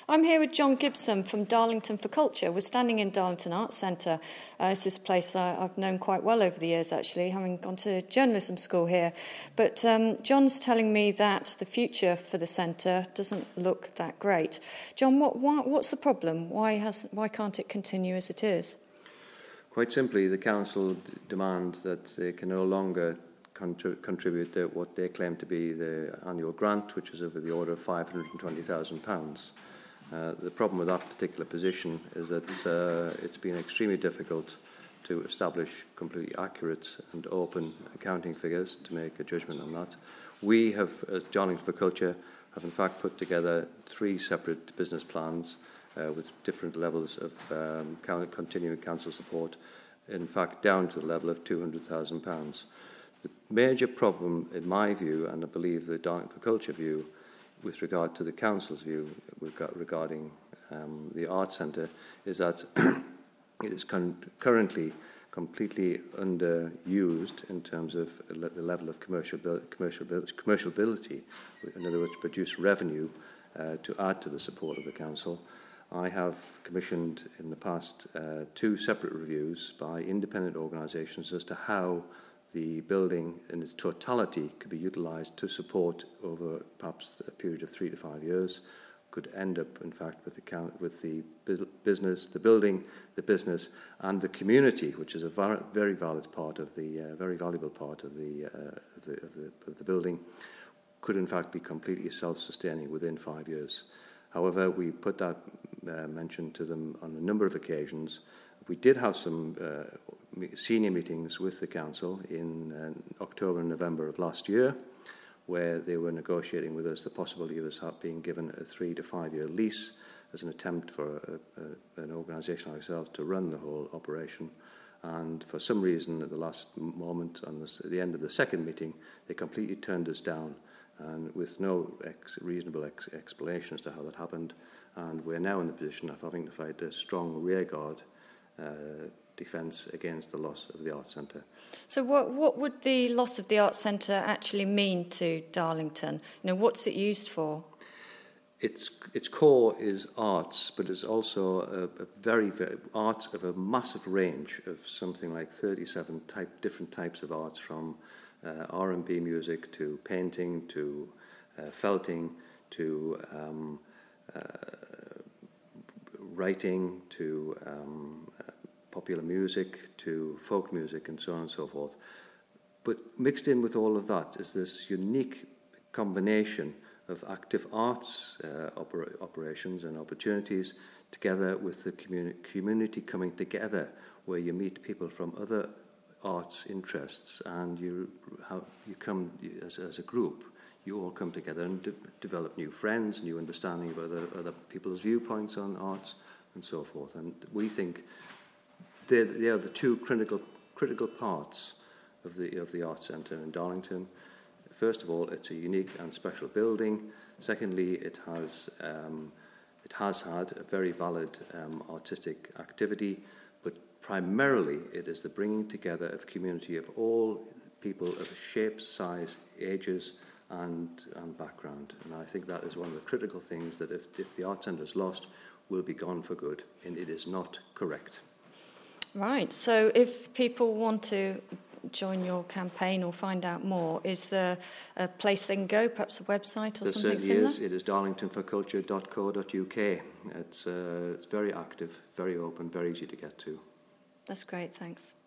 I'm here with John Gibson from Darlington for Culture. We're standing in Darlington Arts Centre. This is a place I've known quite well over the years, actually, having gone to journalism school here. But John's telling me that the future for the centre doesn't look that great. John, what's the problem? Why can't it continue as it is? Quite simply, the council demand that they can no longer contribute what they claim to be the annual grant, which is over the order of £520,000. The problem with that particular position is that it's been extremely difficult to establish completely accurate and open accounting figures to make a judgment on that. We have, as Darlington for Culture, have in fact put together 3 separate business plans with different levels of continuing council support, in fact down to the level of £200,000. The major problem, in my view, and I believe the Darlington for Culture view, with regard to the council's view regarding the Arts Centre, is that it is currently completely underused in terms of the level of commercial ability, in other words, produce revenue to add to the support of the council. I have commissioned in the past 2 separate reviews by independent organisations as to how the building in its totality could be utilised to support over perhaps a period of 3 to 5 years, could end up, in fact, with the business, the building, the business, and the community, which is a very valid part of the very valuable part of the building, could in fact be completely self-sustaining within 5 years. However, we put that mention to them on a number of occasions. We did have some senior meetings with the council in October and November of last year, where they were negotiating with us the possibility of us being given a 3 to 5 year lease as an attempt for an organisation like ourselves to run the whole operation. And for some reason, at the last moment, at the end of the second meeting, they completely turned us down, and with no reasonable explanation as to how that happened. And we're now in the position of having to fight a strong rearguard defence against the loss of the Arts Centre. So what would the loss of the Arts Centre actually mean to Darlington? What's it used for? Its core is arts, but it's also a very arts of a massive range of something like 37 different types of arts, from R&B music to painting to felting to writing to popular music to folk music and so on and so forth. But mixed in with all of that is this unique combination of active arts operations and opportunities, together with the community coming together, where you meet people from other arts interests, and you come as a group. You all come together and develop new friends, new understanding of other people's viewpoints on arts and so forth. And we think they are the 2 critical parts of the Arts Centre in Darlington. First of all, it's a unique and special building. Secondly, it has had a very valid artistic activity, but primarily it is the bringing together of community of all people of shapes, size, ages, and background. And I think that is one of the critical things, that if the Arts Centre is lost, will be gone for good, and it is not correct. Right, so if people want to join your campaign or find out more, is there a place they can go, perhaps a website or something similar? There certainly is. It is darlingtonforculture.co.uk. It's very active, very open, very easy to get to. That's great, thanks.